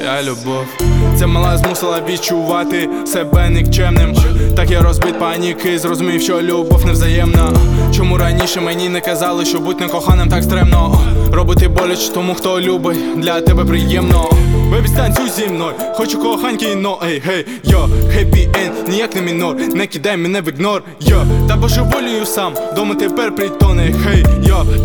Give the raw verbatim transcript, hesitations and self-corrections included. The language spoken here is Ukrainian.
твоя любов. Ця мала змусила відчувати себе нікчемним. Так я розбит паніки, зрозумів, що любов невзаємна. Чому раніше мені не казали, що бути некоханим так стремно? Робити боляче тому, хто любить, для тебе приємно. Бебі, станцюй зі мною, хочу коханьки, но ей, гей, йо, хеппі енд, ніяк не мінор, не кидай мене в ігнор, йо, та божеволію сам, дома тепер притони, хей, йо,